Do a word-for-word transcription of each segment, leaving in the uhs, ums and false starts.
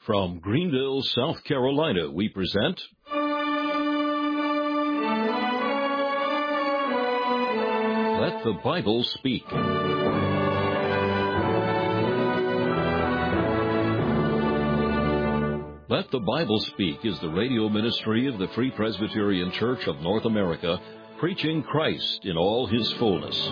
From Greenville, South Carolina, we present Let the Bible Speak. Let the Bible Speak is the radio ministry of the Free Presbyterian Church of North America, preaching Christ in all His fullness.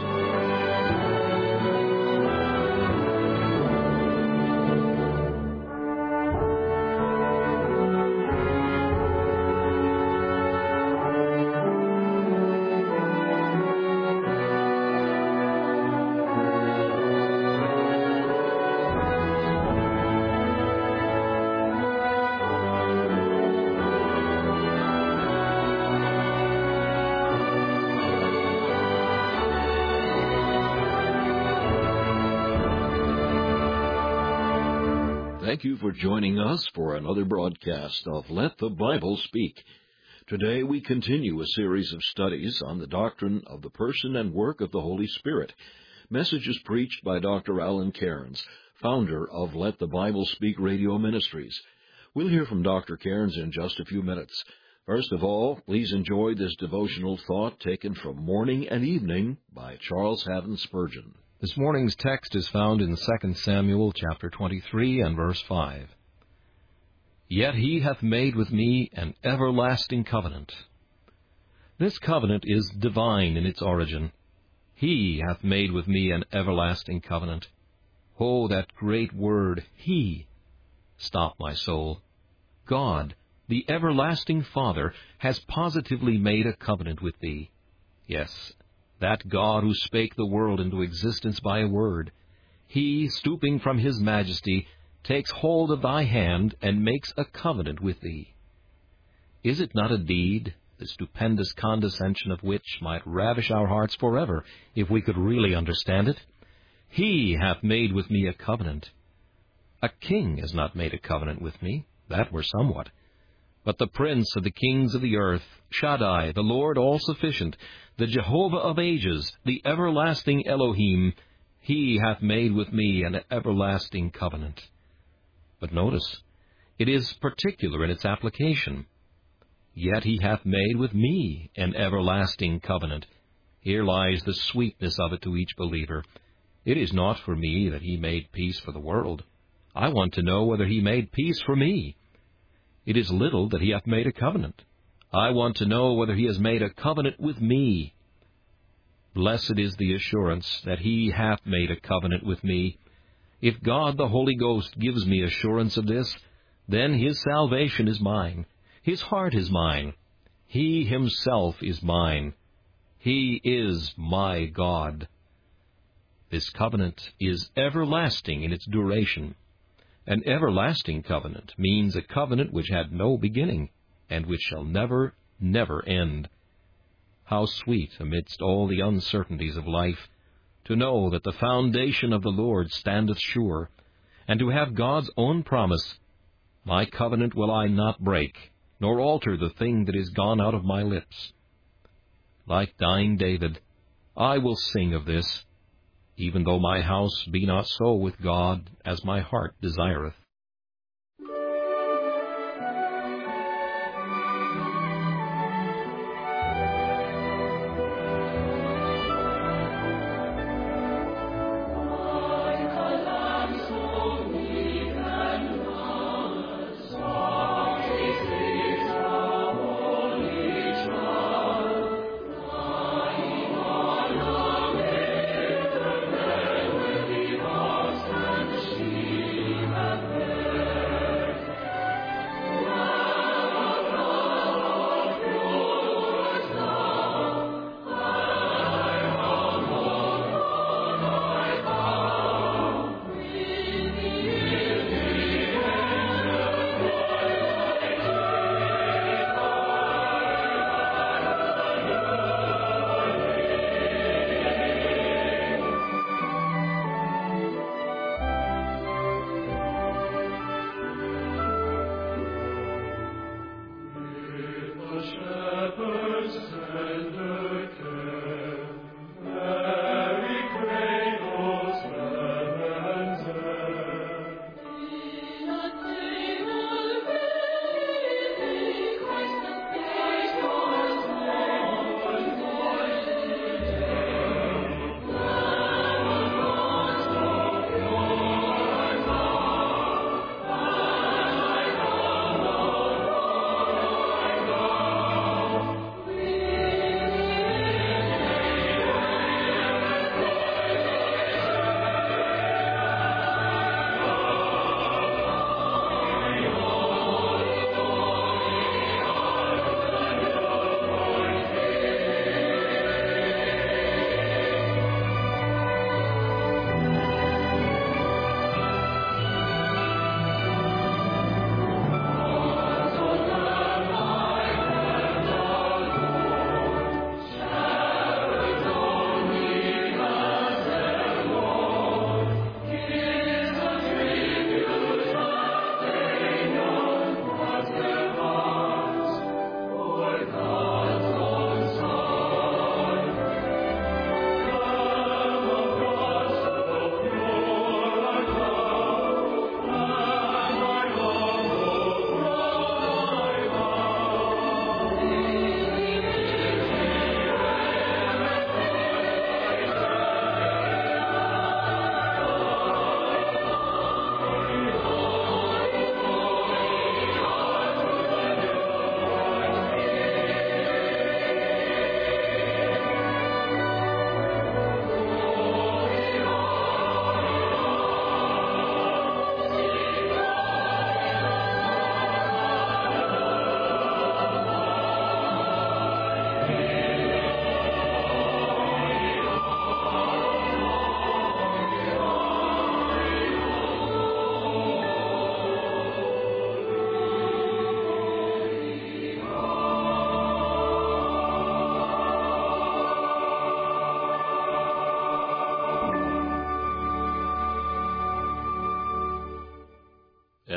Thank you for joining us for another broadcast of Let the Bible Speak. Today we continue a series of studies on the doctrine of the person and work of the Holy Spirit. Messages preached by Doctor Alan Cairns, founder of Let the Bible Speak Radio Ministries. We'll hear from Doctor Cairns in just a few minutes. First of all, please enjoy this devotional thought taken from Morning and Evening by Charles Haddon Spurgeon. This morning's text is found in Second Samuel chapter twenty-three and verse five. Yet he hath made with me an everlasting covenant. This covenant is divine in its origin. He hath made with me an everlasting covenant. Oh, that great word, He! Stop, my soul. God, the everlasting Father, has positively made a covenant with thee. Yes, that God who spake the world into existence by a word, He, stooping from His majesty, takes hold of thy hand and makes a covenant with thee. Is it not a deed, the stupendous condescension of which might ravish our hearts forever, if we could really understand it? He hath made with me a covenant. A king has not made a covenant with me, that were somewhat. But the prince of the kings of the earth, Shaddai, the Lord all-sufficient, the Jehovah of ages, the everlasting Elohim, He hath made with me an everlasting covenant. But notice, it is particular in its application. Yet He hath made with me an everlasting covenant. Here lies the sweetness of it to each believer. It is not for me that He made peace for the world. I want to know whether He made peace for me. It is little that He hath made a covenant. I want to know whether He has made a covenant with me. Blessed is the assurance that He hath made a covenant with me. If God the Holy Ghost gives me assurance of this, then His salvation is mine. His heart is mine. He Himself is mine. He is my God. This covenant is everlasting in its duration. An everlasting covenant means a covenant which had no beginning, and which shall never, never end. How sweet, amidst all the uncertainties of life, to know that the foundation of the Lord standeth sure, and to have God's own promise, My covenant will I not break, nor alter the thing that is gone out of my lips. Like dying David, I will sing of this, even though my house be not so with God as my heart desireth.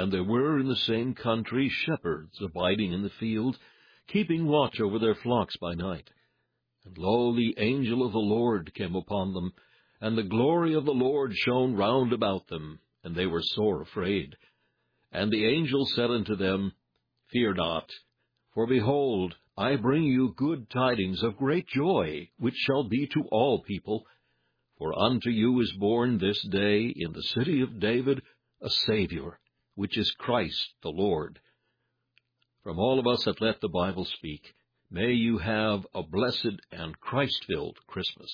And there were in the same country shepherds abiding in the field, keeping watch over their flocks by night. And lo, the angel of the Lord came upon them, and the glory of the Lord shone round about them, and they were sore afraid. And the angel said unto them, Fear not, for behold, I bring you good tidings of great joy, which shall be to all people. For unto you is born this day in the city of David a Saviour, which is Christ the Lord. From all of us at Let the Bible Speak, may you have a blessed and Christ-filled Christmas.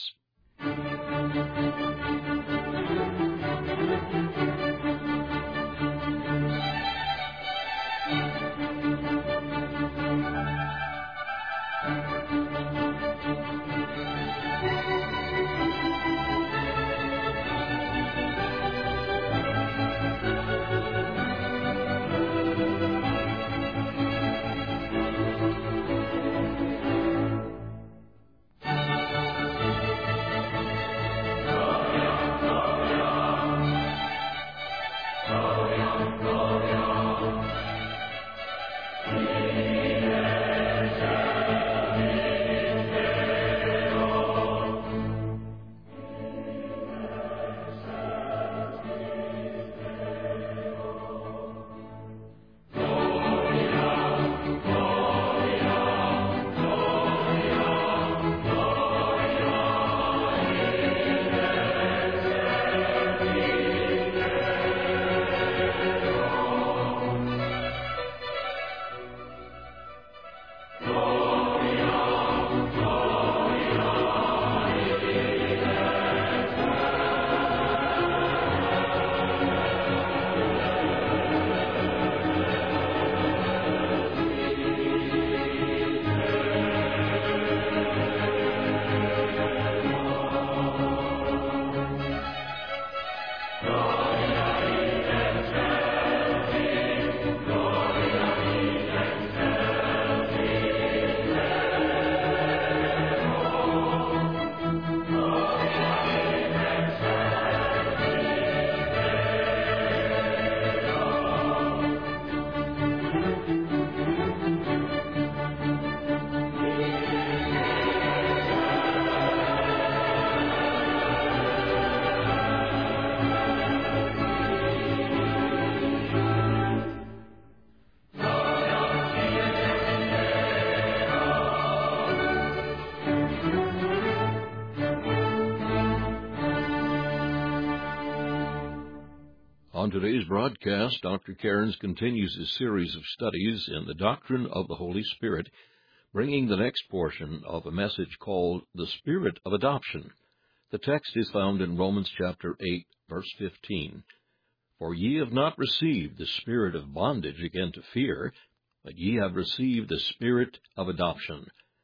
On today's broadcast, Doctor Cairns continues his series of studies in the doctrine of the Holy Spirit, bringing the next portion of a message called The Spirit of Adoption. The text is found in Romans chapter eight, verse fifteen. For ye have not received the spirit of bondage again to fear, but ye have received the Spirit of adoption.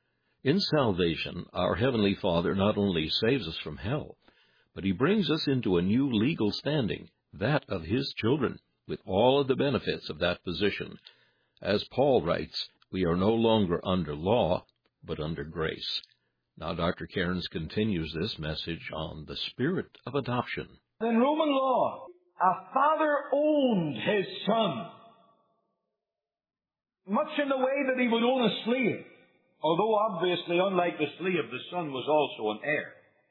In salvation, our Heavenly Father not only saves us from hell, but He brings us into a new legal standing, that of His children, with all of the benefits of that position. As Paul writes, we are no longer under law, but under grace. Now Doctor Cairns continues this message on the Spirit of adoption. In Roman law, a father owned his son, much in the way that he would own a slave, although obviously, unlike the slave, the son was also an heir.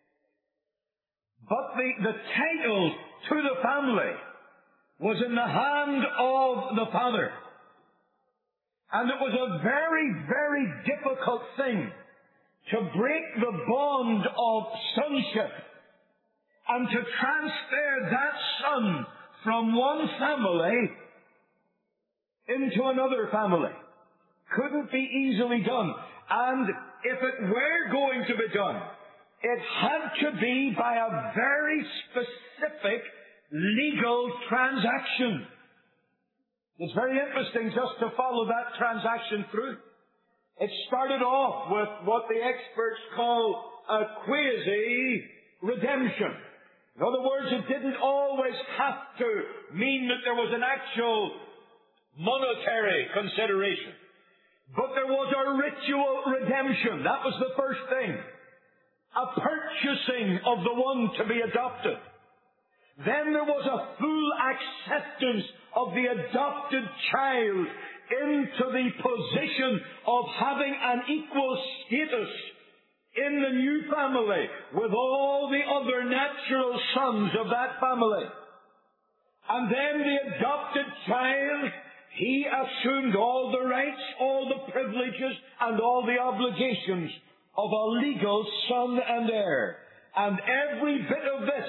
But the, the title to the family was in the hand of the father. And it was a very, very difficult thing to break the bond of sonship and to transfer that son from one family into another family. Couldn't be easily done. And if it were going to be done, it had to be by a very specific legal transaction. It's very interesting just to follow that transaction through. It started off with what the experts call a quasi-redemption. In other words, it didn't always have to mean that there was an actual monetary consideration. But there was a ritual redemption. That was the first thing. A purchasing of the one to be adopted. Then there was a full acceptance of the adopted child into the position of having an equal status in the new family with all the other natural sons of that family. And then the adopted child, he assumed all the rights, all the privileges, and all the obligations of a legal son and heir. And every bit of this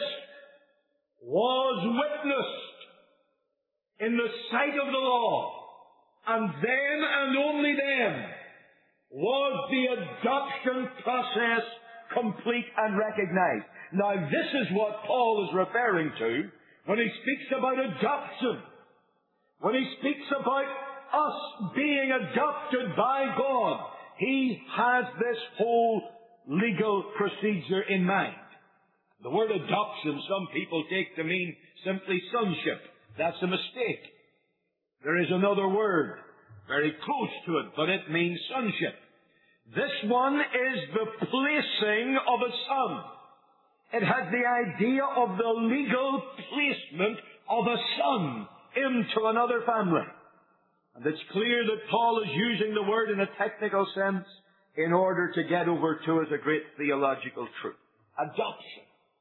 was witnessed in the sight of the law. And then and only then was the adoption process complete and recognized. Now this is what Paul is referring to when he speaks about adoption. When he speaks about us being adopted by God, he has this whole legal procedure in mind. The word adoption some people take to mean simply sonship. That's a mistake. There is another word very close to it, but it means sonship. This one is the placing of a son. It has the idea of the legal placement of a son into another family. And it's clear that Paul is using the word in a technical sense in order to get over to us a great theological truth. Adoption.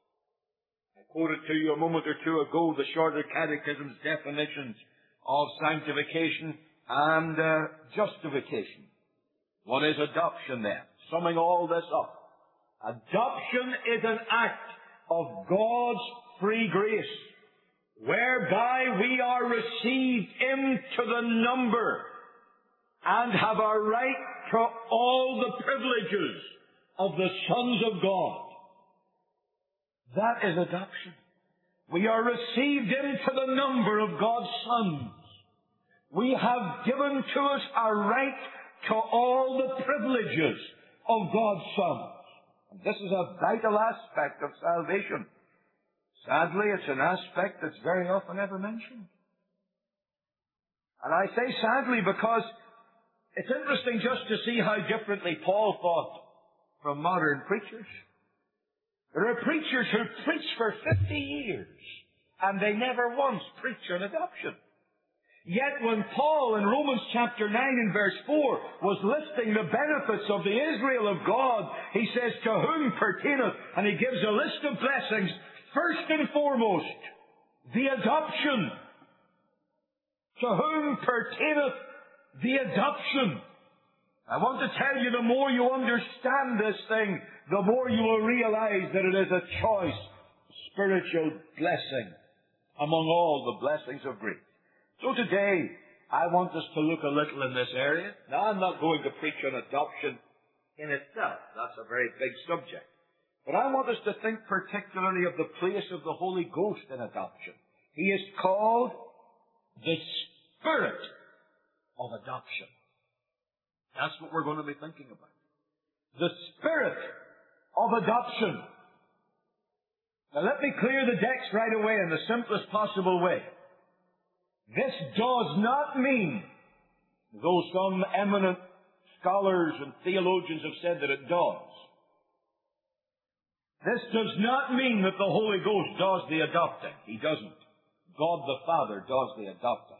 I quoted to you a moment or two ago the Shorter Catechism's definitions of sanctification and uh, justification. What is adoption then? Summing all this up. Adoption is an act of God's free grace, whereby we are received into the number and have a right to all the privileges of the sons of God. That is adoption. We are received into the number of God's sons. We have given to us a right to all the privileges of God's sons. And this is a vital aspect of salvation. Sadly, it's an aspect that's very often never mentioned. And I say sadly because it's interesting just to see how differently Paul thought from modern preachers. There are preachers who preach for fifty years and they never once preach on adoption. Yet when Paul in Romans chapter nine and verse four was listing the benefits of the Israel of God, he says, to whom pertaineth, and he gives a list of blessings, first and foremost, the adoption. To whom pertaineth the adoption. I want to tell you, the more you understand this thing, the more you will realize that it is a choice, spiritual blessing among all the blessings of grace. So today, I want us to look a little in this area. Now, I'm not going to preach on adoption in itself. That's a very big subject. But I want us to think particularly of the place of the Holy Ghost in adoption. He is called the Spirit of adoption. That's what we're going to be thinking about. The Spirit of adoption. Now let me clear the decks right away in the simplest possible way. This does not mean, though some eminent scholars and theologians have said that it does, this does not mean that the Holy Ghost does the adopting. He doesn't. God the Father does the adopting.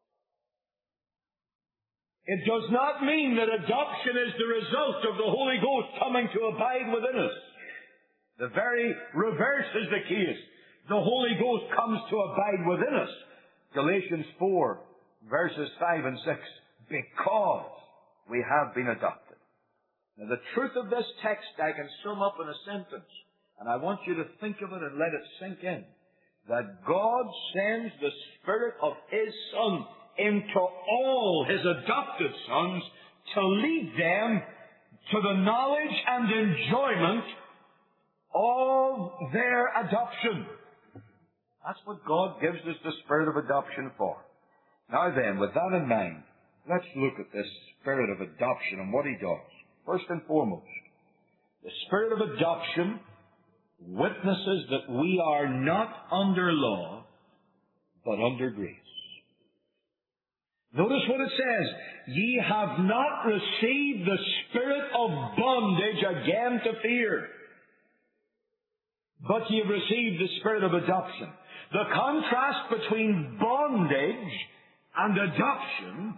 It does not mean that adoption is the result of the Holy Ghost coming to abide within us. The very reverse is the case. The Holy Ghost comes to abide within us. Galatians four, verses five and six, because we have been adopted. Now the truth of this text I can sum up in a sentence, and I want you to think of it and let it sink in. That God sends the Spirit of His Son into all His adopted sons to lead them to the knowledge and enjoyment of their adoption. That's what God gives us the Spirit of adoption for. Now then, with that in mind, let's look at this Spirit of adoption and what He does. First and foremost, the Spirit of adoption witnesses that we are not under law, but under grace. Notice what it says. Ye have not received the spirit of bondage again to fear, but ye have received the Spirit of adoption. The contrast between bondage and adoption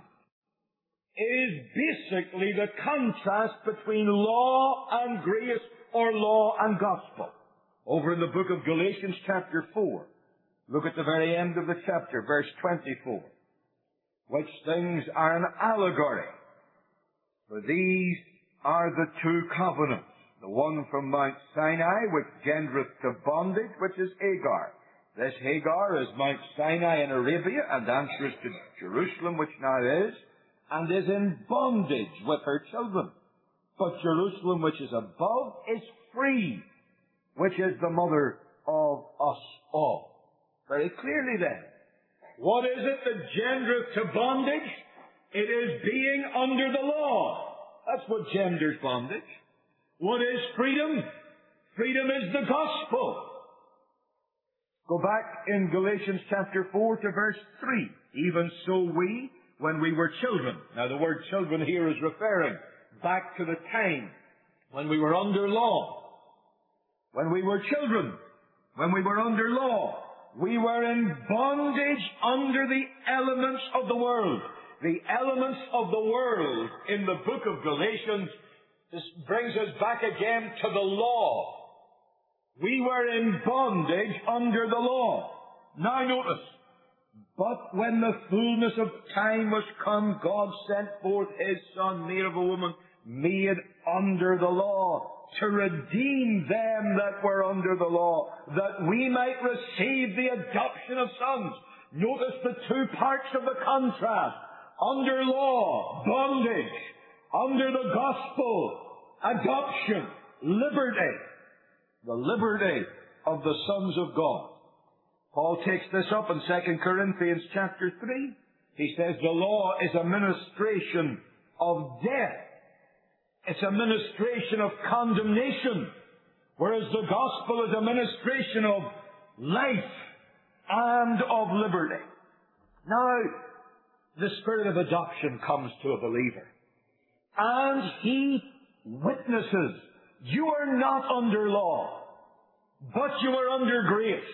is basically the contrast between law and grace, or law and gospel. Over in the book of Galatians chapter four, look at the very end of the chapter, verse twenty-four. Which things are an allegory. For these are the two covenants. The one from Mount Sinai, which gendereth to bondage, which is Hagar. This Hagar is Mount Sinai in Arabia, and answers to Jerusalem, which now is, and is in bondage with her children. But Jerusalem, which is above, is free, which is the mother of us all. Very clearly then, what is it that gendereth to bondage? It is being under the law. That's what genders bondage. What is freedom? Freedom is the gospel. Go back in Galatians chapter four to verse three. Even so we, when we were children. Now the word children here is referring back to the time when we were under law. When we were children, when we were under law, we were in bondage under the elements of the world. The elements of the world in the book of Galatians, this brings us back again to the law. We were in bondage under the law. Now notice, but when the fullness of time was come, God sent forth His Son, made of a woman, made under the law, to redeem them that were under the law, that we might receive the adoption of sons. Notice the two parts of the contrast. Under law, bondage. Under the gospel, adoption, liberty. The liberty of the sons of God. Paul takes this up in Second Corinthians chapter three. He says the law is a ministration of death. It's a ministration of condemnation, whereas the gospel is a ministration of life and of liberty. Now, the spirit of adoption comes to a believer, and he witnesses, you are not under law, but you are under grace.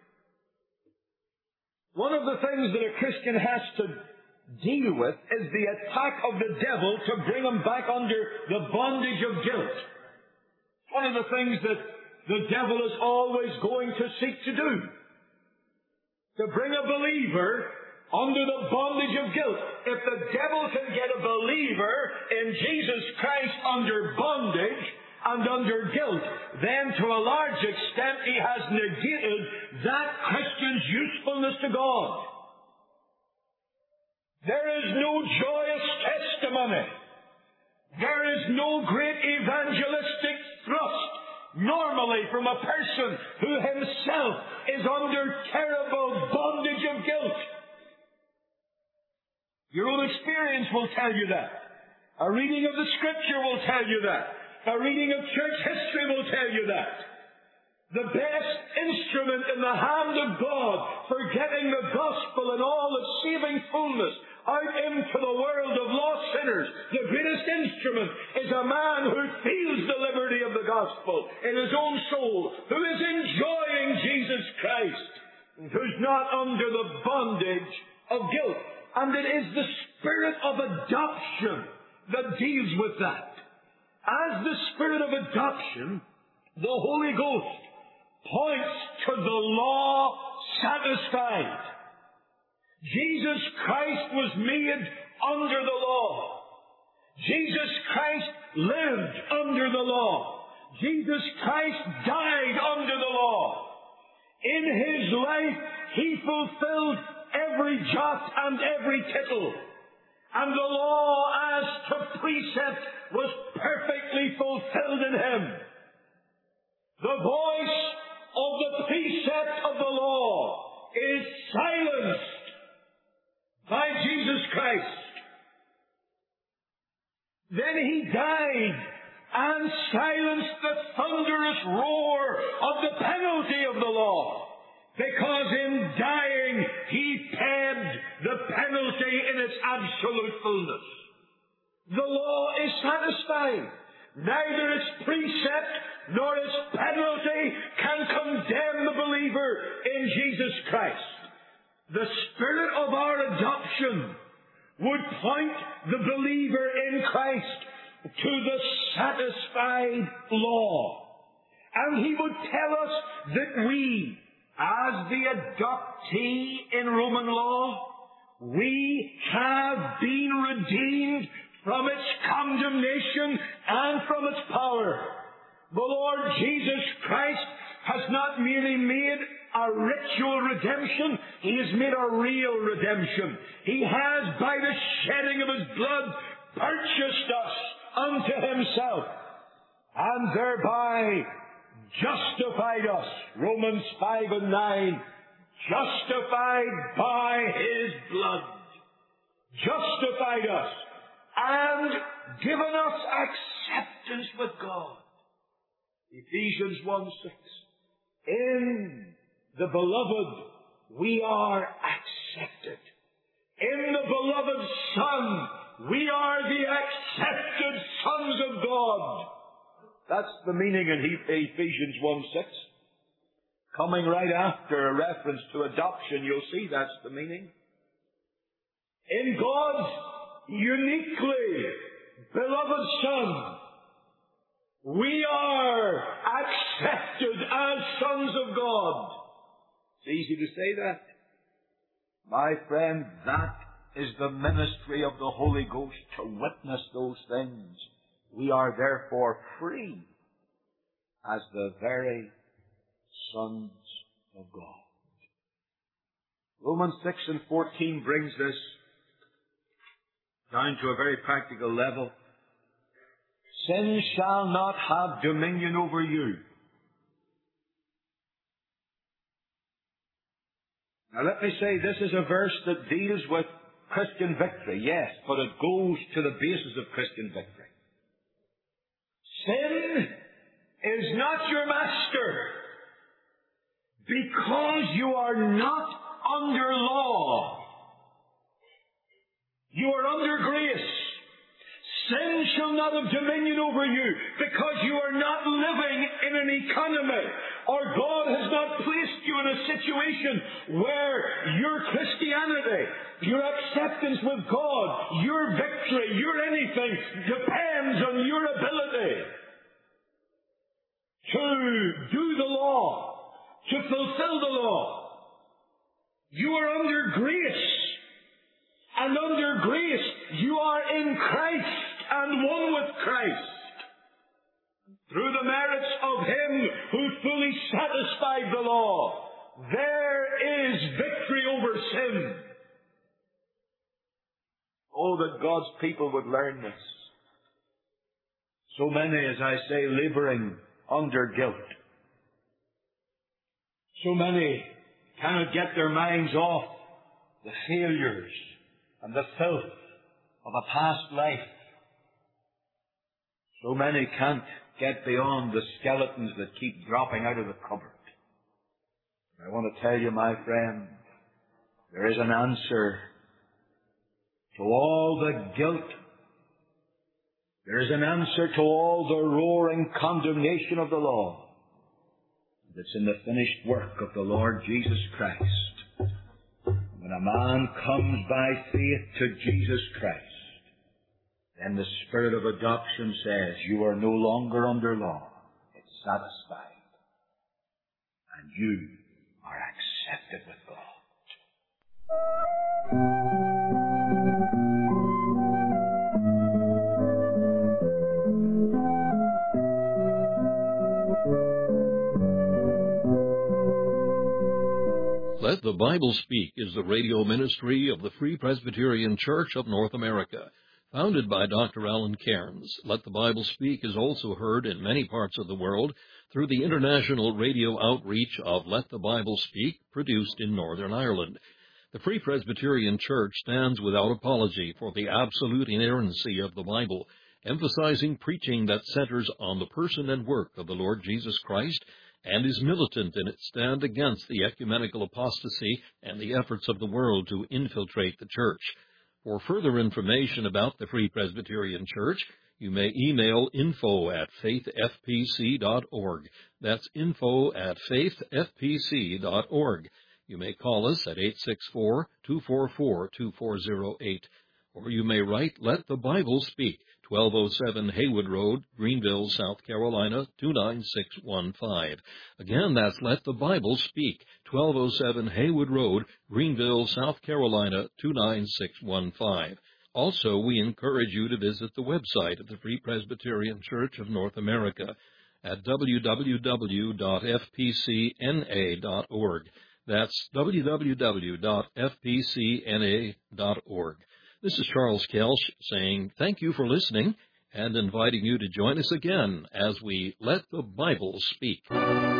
One of the things that a Christian has to deal with is the attack of the devil to bring him back under the bondage of guilt. One of the things that the devil is always going to seek to do. To bring a believer under the bondage of guilt. If the devil can get a believer in Jesus Christ under bondage and under guilt, then to a large extent he has negated that Christian's usefulness to God. There is no joyous testimony. There is no great evangelistic thrust normally from a person who himself is under terrible bondage of guilt. Your own experience will tell you that. A reading of the Scripture will tell you that. A reading of church history will tell you that. The best instrument in the hand of God for getting the gospel and all its saving fullness out into the world of lost sinners, the greatest instrument is a man who feels the liberty of the gospel in his own soul, who is enjoying Jesus Christ, who's not under the bondage of guilt. And it is the spirit of adoption that deals with that. As the spirit of adoption, the Holy Ghost points to the law satisfied. Jesus Christ was made under the law. Jesus Christ lived under the law. Jesus Christ died under the law. In His life, He fulfilled every jot and every tittle. And the law as to precept was perfectly fulfilled in Him. The voice of the precept of the law is silenced by Jesus Christ. Then He died and silenced the thunderous roar of the penalty of the law, because in dying He paid the penalty in its absolute fullness. The law is satisfied. Neither its precept nor its penalty can condemn the believer in Jesus Christ. The Spirit of our adoption would point the believer in Christ to the satisfied law. And he would tell us that we, as the adoptee in Roman law, we have been redeemed from its condemnation and from its power. The Lord Jesus Christ has not merely made a ritual redemption, He has made a real redemption. He has, by the shedding of His blood, purchased us unto Himself, and thereby justified us. Romans five and nine. Justified by His blood. Justified us. And given us acceptance with God. Ephesians one six. In the Beloved we are accepted. In the Beloved Son we are the accepted sons of God. That's the meaning in Ephesians one six. Coming right after a reference to adoption, you'll see that's the meaning. In God's uniquely beloved Son, we are accepted as sons of God. It's easy to say that. My friend, that is the ministry of the Holy Ghost, to witness those things. We are therefore free as the very sons of God. Romans six and fourteen brings this down to a very practical level. Sin shall not have dominion over you. Now let me say, this is a verse that deals with Christian victory, yes, but it goes to the basis of Christian victory. Sin is not your master, because you are not under law. You are under grace. Sin shall not have dominion over you, because you are not living in an economy, or God has not placed you in a situation where your Christianity, your acceptance with God, your victory, your anything depends on your ability to do the law, to fulfill the law. You are under grace, and under grace you are in Christ and one with Christ. Through the merits of Him who fully satisfied the law, there is victory over sin. Oh, that God's people would learn this. So many, as I say, laboring under guilt. So many cannot get their minds off the failures and the filth of a past life. So many can't get beyond the skeletons that keep dropping out of the cupboard. I want to tell you, my friend, there is an answer to all the guilt. There is an answer to all the roaring condemnation of the law. It's in the finished work of the Lord Jesus Christ. When a man comes by faith to Jesus Christ, then the Spirit of adoption says, you are no longer under law. It's satisfied. And you are accepted with God. Let the Bible Speak is the radio ministry of the Free Presbyterian Church of North America. Founded by Doctor Alan Cairns, Let the Bible Speak is also heard in many parts of the world through the international radio outreach of Let the Bible Speak, produced in Northern Ireland. The Free Presbyterian Church stands without apology for the absolute inerrancy of the Bible, emphasizing preaching that centers on the person and work of the Lord Jesus Christ, and is militant in its stand against the ecumenical apostasy and the efforts of the world to infiltrate the church. For further information about the Free Presbyterian Church, you may email info at faith f p c dot org. That's info at faith f p c dot org. You may call us at eight six four, two four four, two four zero eight. Or you may write Let the Bible Speak, twelve oh seven Haywood Road, Greenville, South Carolina, two nine six one five. Again, that's Let the Bible Speak, twelve oh seven Haywood Road, Greenville, South Carolina, two nine six one five. Also, we encourage you to visit the website of the Free Presbyterian Church of North America at w w w dot f p c n a dot org. That's w w w dot f p c n a dot org. This is Charles Kelsch saying thank you for listening and inviting you to join us again as we Let the Bible Speak.